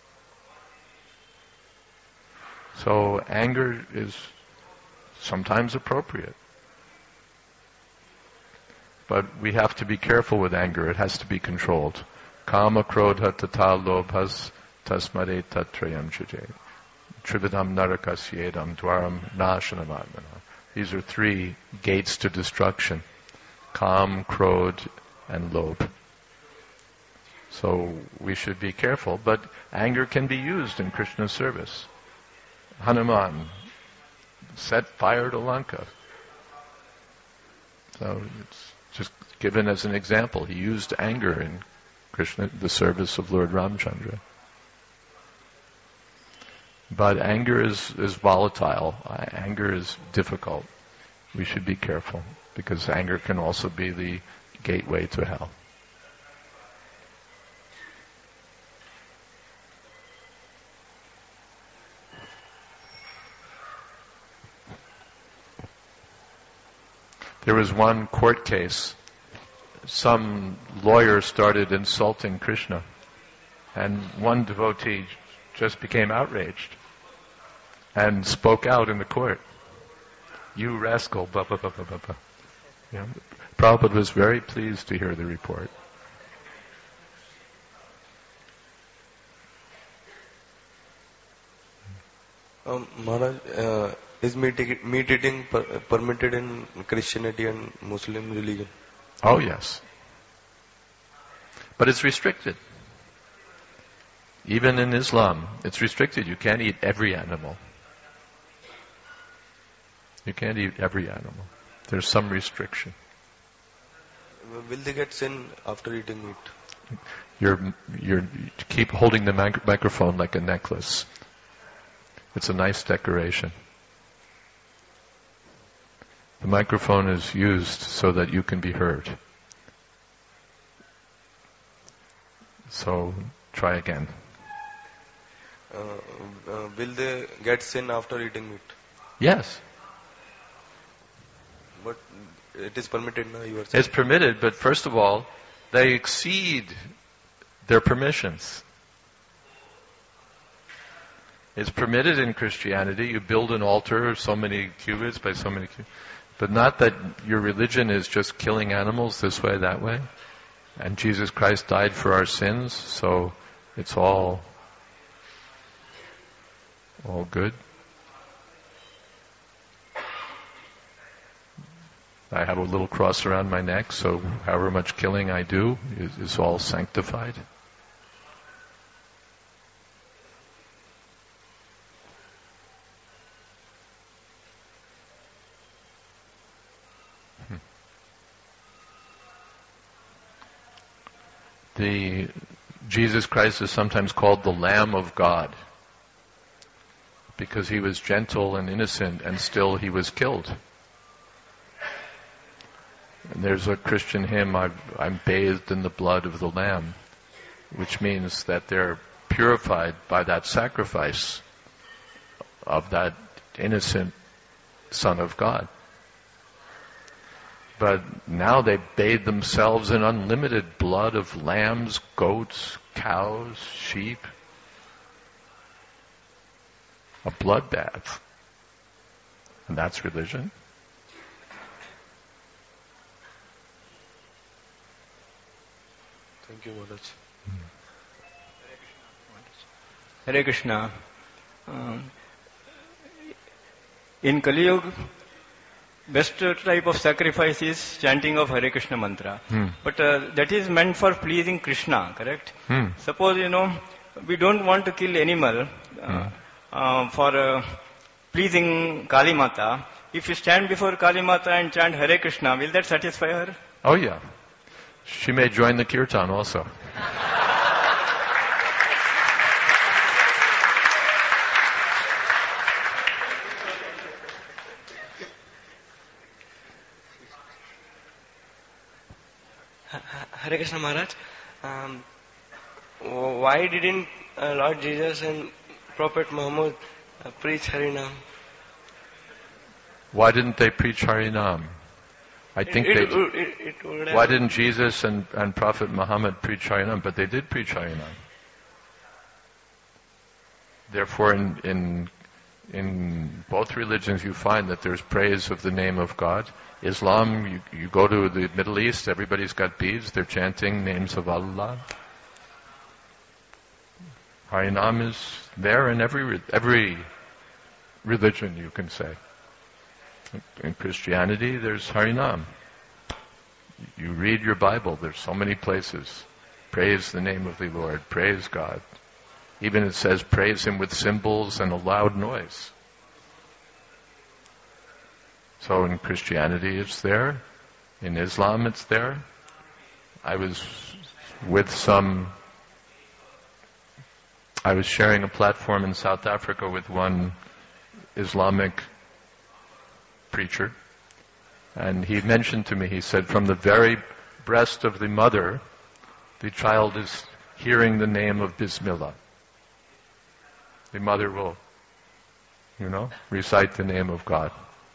So anger is sometimes appropriate. But we have to be careful with anger. It has to be controlled. Kama krodha tata lobhas tasmade tatrayam chaje. Trividam narakasyedam dwaram nashanam. These are three gates to destruction. Kam, Krodh, and Lobh. So we should be careful, but anger can be used in Krishna's service. Hanuman set fire to Lanka. So it's just given as an example. He used anger in Krishna, the service of Lord Ramchandra. But anger is, is volatile. Uh, anger is difficult. We should be careful, because anger can also be the gateway to hell. There was one court case. Some lawyer started insulting Krishna, and one devotee just became outraged and spoke out in the court. You rascal, blah, blah, blah, blah, blah, blah. You know, Prabhupada was very pleased to hear the report. Um, Maharaj, uh, is meat, meat eating per, permitted in Christianity and Muslim religion? Oh, yes. But it's restricted. Even in Islam, it's restricted. You can't eat every animal. You can't eat every animal. There's some restriction. Will they get sin after eating meat? You're, you're, keep holding the mic- microphone like a necklace. It's a nice decoration. The microphone is used so that you can be heard. So, try again. Uh, uh, will they get sin after eating meat? Yes. But it is permitted now, you are saying. It's permitted, but first of all, they exceed their permissions. It's permitted in Christianity. You build an altar of so many cubits by so many cubits. But not that your religion is just killing animals this way, that way. And Jesus Christ died for our sins, so it's all, all good. I have a little cross around my neck, so however much killing I do is, is all sanctified. The Jesus Christ is sometimes called the Lamb of God because he was gentle and innocent and still he was killed. And there's a Christian hymn, I've, I'm bathed in the blood of the Lamb, which means that they're purified by that sacrifice of that innocent Son of God. But now they bathe themselves in unlimited blood of lambs, goats, cows, sheep. A bloodbath. And that's religion. Thank you, Maharaj. Hare Krishna. Um, in Kali Yuga, best type of sacrifice is chanting of Hare Krishna mantra. Hmm. But uh, that is meant for pleasing Krishna, correct? Hmm. Suppose, you know, we don't want to kill animal uh, Hmm. uh, for uh, pleasing Kali Mata. If you stand before Kali Mata and chant Hare Krishna, will that satisfy her? Oh yeah. She may join the kirtan also. Hare Krishna Maharaj, um, why didn't uh, Lord Jesus and Prophet Muhammad uh, preach Harinam? Why didn't they preach Harinam? I think it, they. it, it, it would have Why didn't Jesus and, and Prophet Muhammad preach Harinam? But they did preach Harinam. Therefore, in, in in both religions, you find that there's praise of the name of God. Islam, you, you go to the Middle East, everybody's got beads, they're chanting names of Allah. Harinam is there in every every religion, you can say. In Christianity, there's Harinam. You read your Bible, there's so many places. Praise the name of the Lord, praise God. Even it says praise Him with cymbals and a loud noise. So in Christianity it's there. In Islam it's there. I was with some, I was sharing a platform in South Africa with one Islamic preacher, and he mentioned to me, he said, from the very breast of the mother, the child is hearing the name of Bismillah. The mother will, you know, recite the name of God.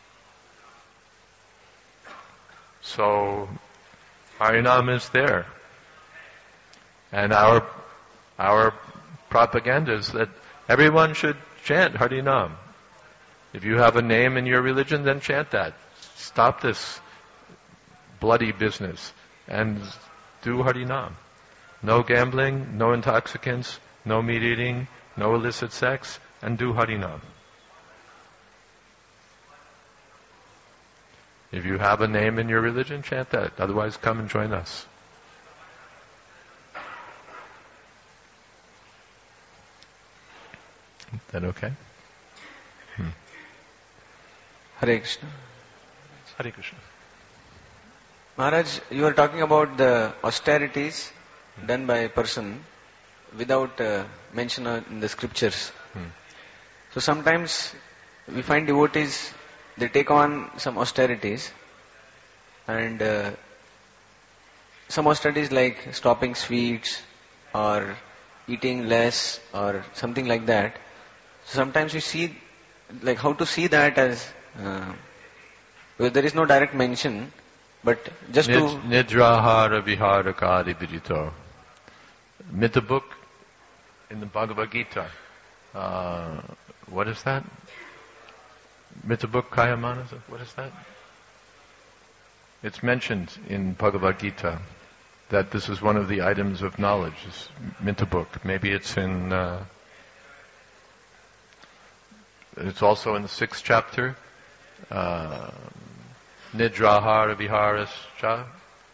So, Harinam is there. And our our propaganda is that everyone should chant Harinam. If you have a name in your religion, then chant that. Stop this bloody business and do Harinam. No gambling, no intoxicants, no meat eating, no illicit sex, and do Harinam. If you have a name in your religion, chant that. Otherwise, come and join us. Is that okay? Hmm. Hare Krishna. Hare Krishna. Maharaj, you were talking about the austerities done by a person without uh, mention in the scriptures. Hmm. So sometimes we find devotees, they take on some austerities, and uh, some austerities like stopping sweets or eating less or something like that. So sometimes we see, like how to see that as, uh, because there is no direct mention, but just to... Nidrahara viharakadi vidito. Mita book in the Bhagavad Gita. Uh, what is that? Mita book Kayamana? What is that? It's mentioned in Bhagavad Gita. that this is one of the items of knowledge. It's mint a book. Maybe it's in, uh, it's also in the sixth chapter, uh, Nidrahara Viharascha,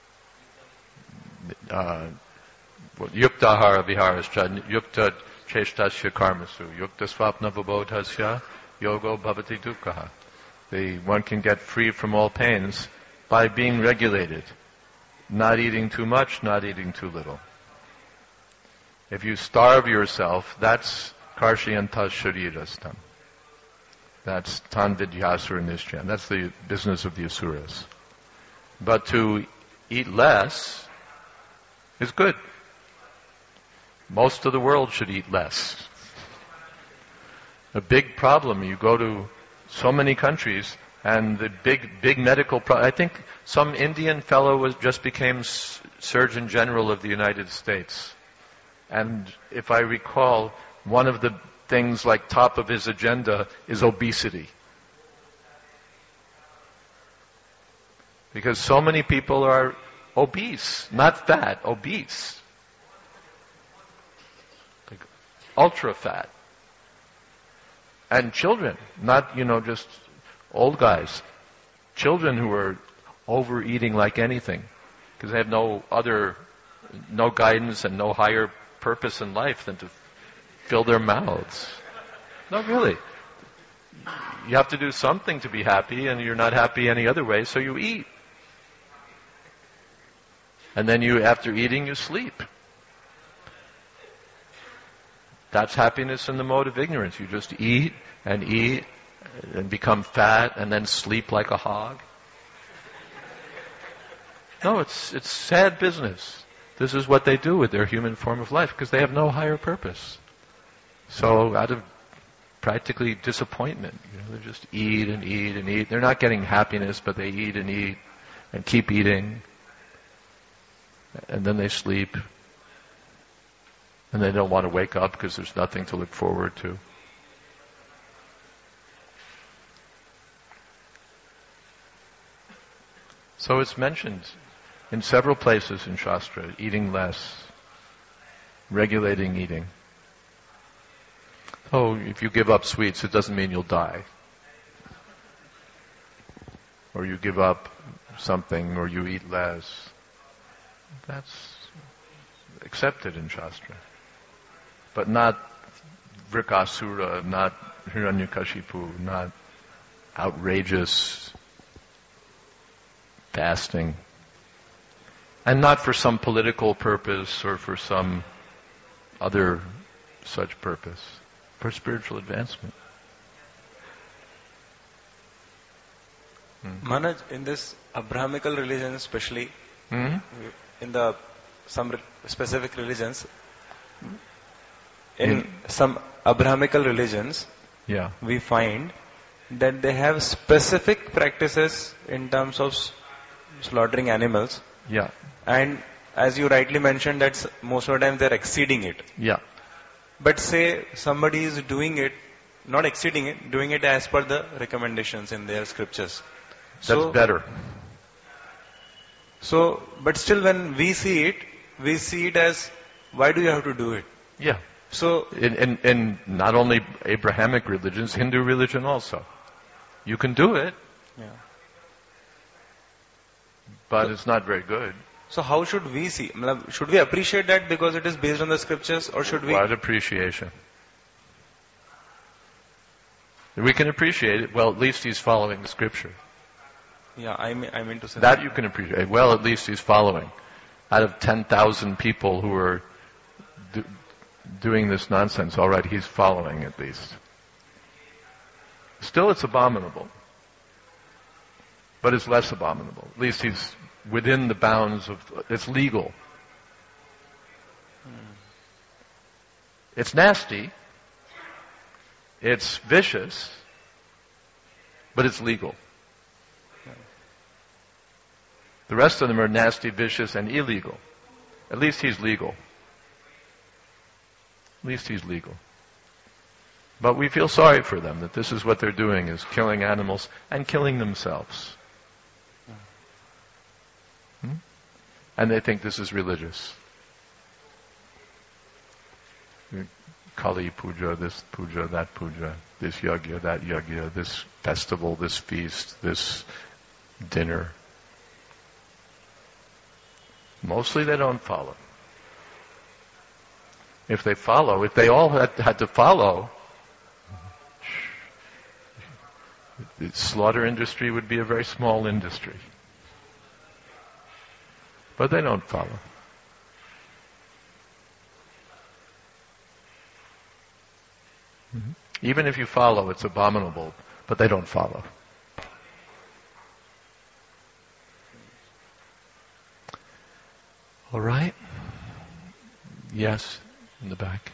uh, Yuktahara Viharascha, Yukta Cheshtasya Karmasu, Yukta Swapna Vibodhasya, Yogo Bhavati Dukkha. The one can get free from all pains by being regulated. Not eating too much, not eating too little. If you starve yourself, that's karshiyanta sharirastam. That's tan vidyasura nishchayam. That's the business of the asuras. But to eat less is good. Most of the world should eat less. A big problem, you go to so many countries, and the big, big medical pro- I think some Indian fellow was just became S- Surgeon General of the United States. And if I recall, one of the things like top of his agenda is obesity. Because so many people are obese, not fat, obese. Like ultra fat. And children, not, you know, just old guys. Children who are overeating like anything because they have no other, no guidance and no higher purpose in life than to fill their mouths. No, really. You have to do something to be happy, and you're not happy any other way, so you eat. And then you, after eating, you sleep. That's happiness in the mode of ignorance. You just eat and eat and become fat and then sleep like a hog. No, it's it's sad business. This is what they do with their human form of life because they have no higher purpose. So out of practically disappointment, you know, they just eat and eat and eat. They're not getting happiness, but they eat and eat and keep eating. And then they sleep. And they don't want to wake up because there's nothing to look forward to. So it's mentioned in several places in Shastra, eating less, regulating eating. Oh, if you give up sweets, it doesn't mean you'll die. Or you give up something, or you eat less. That's accepted in Shastra. But not Vrikasura, not Hiranyakashipu, not outrageous fasting. And not for some political purpose or for some other such purpose. For spiritual advancement. Hmm. Manoj, in this Abrahamical religion especially, hmm? in the some re- specific religions, in some Abrahamical religions, yeah, we find that they have specific practices in terms of s- slaughtering animals. Yeah. And as you rightly mentioned, that most of the time they're exceeding it. Yeah. But say somebody is doing it, not exceeding it, doing it as per the recommendations in their scriptures. That's so, better. So, but still when we see it, we see it as, why do you have to do it? Yeah. So, in, in, in not only Abrahamic religions, Hindu religion also. You can do it, yeah. but it's not very good. So how should we see? Should we appreciate that because it is based on the scriptures, or should we? What appreciation? We can appreciate it. Well, at least he's following the scripture. Yeah, I mean, I mean to say that. That you can appreciate. Well, at least he's following. Out of ten thousand people who are do, doing this nonsense, all right, he's following at least. Still, it's abominable. But it's less abominable. At least he's within the bounds of, it's legal. Hmm. It's nasty. It's vicious. But it's legal. The rest of them are nasty, vicious, and illegal. At least he's legal. At least he's legal. But we feel sorry for them that this is what they're doing, is killing animals and killing themselves. Hmm? And they think this is religious. Kali puja, this puja, that puja, this yagya, that yagya, this festival, this feast, this dinner. Mostly they don't follow. If they follow, if they all had, had to follow, the slaughter industry would be a very small industry. But they don't follow. Mm-hmm. Even if you follow, it's abominable, but they don't follow. All right? Yes, in the back.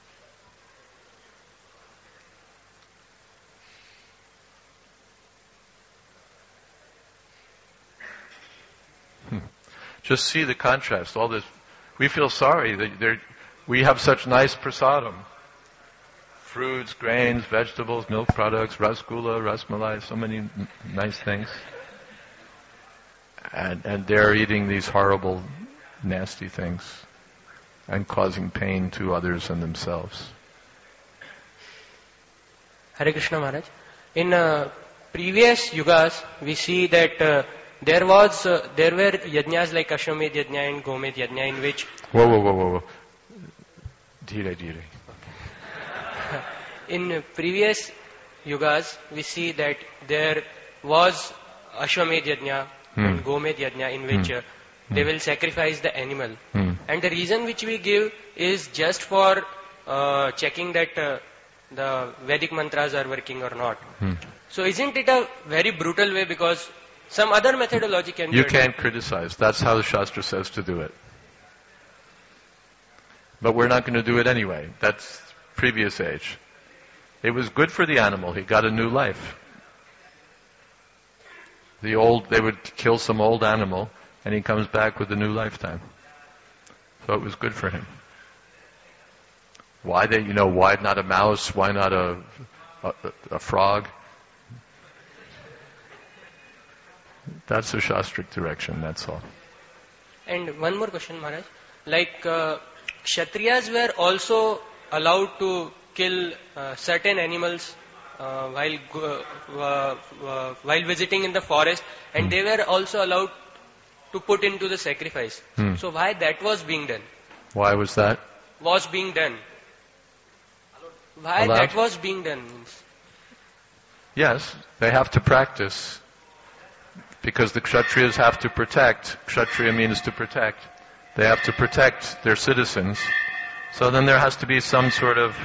Hmm. Just see the contrast. All this, we feel sorry that there, we have such nice prasadam. Fruits, grains, vegetables, milk products, rasgulla, rasmalai, so many n- nice things. And, and they're eating these horrible, nasty things and causing pain to others and themselves. Hare Krishna Maharaj. In uh, previous yugas, we see that uh, there was, uh, there were yajnas like Ashwamedh Yajna and Gomedh Yajna in which... Whoa, whoa, whoa, whoa, whoa. Dhire, dhire. In previous yugas, we see that there was Ashwamedh Yajna Hmm. and Gomedh Yajna in which Hmm. uh, they will sacrifice the animal. Hmm. And the reason which we give is just for uh, checking that uh, the Vedic mantras are working or not. Hmm. So isn't it a very brutal way, because some other methodology can be You adopted? can't criticize. That's how the Shastra says to do it. But we're not going to do it anyway. That's previous age. It was good for the animal. He got a new life. The old, they would kill some old animal, and he comes back with a new lifetime. So it was good for him. Why they, you know, why not a mouse? Why not a, a, a frog? That's the Shastric direction, that's all. And one more question, Maharaj. Like, uh, Kshatriyas were also allowed to kill uh, certain animals uh, while go, uh, uh, while visiting in the forest, and Hmm. they were also allowed to put into the sacrifice. Hmm. So why that was being done? Why was that? Was being done. Why Allowed? that was being done? Means, Yes, they have to practice. Because the Kshatriyas have to protect. Kshatriya means to protect. They have to protect their citizens. So then there has to be some sort of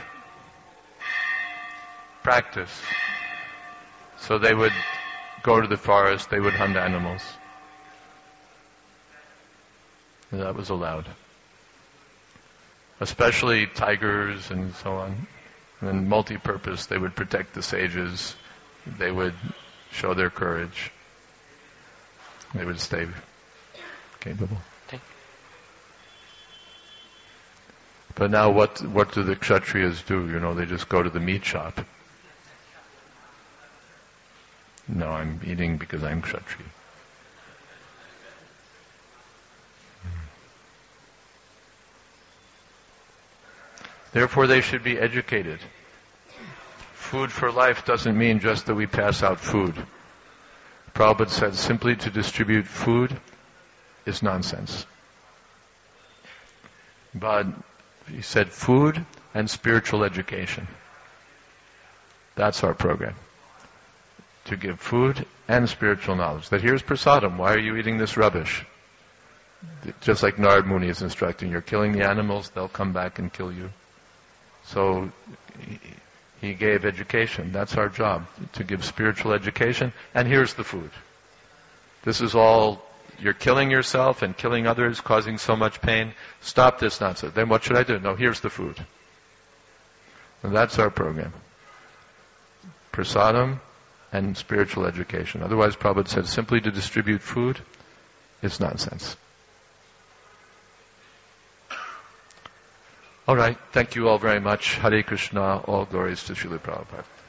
practice. So they would go to the forest, they would hunt animals. And that was allowed. Especially tigers and so on. And multi-purpose, they would protect the sages. They would show their courage. They would stay capable. Thank But now what what do the Kshatriyas do? You know, they just go to the meat shop. No, I'm eating because I'm Kshatriya. Therefore, they should be educated. Food for life doesn't mean just that we pass out food. Prabhupada said simply to distribute food is nonsense. But he said food and spiritual education. That's our program. To give food and spiritual knowledge. That here's prasadam. Why are you eating this rubbish? Just like Narad Muni is instructing. You're killing the animals, they'll come back and kill you. So he gave education. That's our job, to give spiritual education. And here's the food. This is all, you're killing yourself and killing others, causing so much pain. Stop this nonsense. Then what should I do? No, here's the food. And that's our program. Prasadam and spiritual education. Otherwise, Prabhupada said simply to distribute food is nonsense. All right. Thank you all very much. Hare Krishna. All glories to Srila Prabhupada.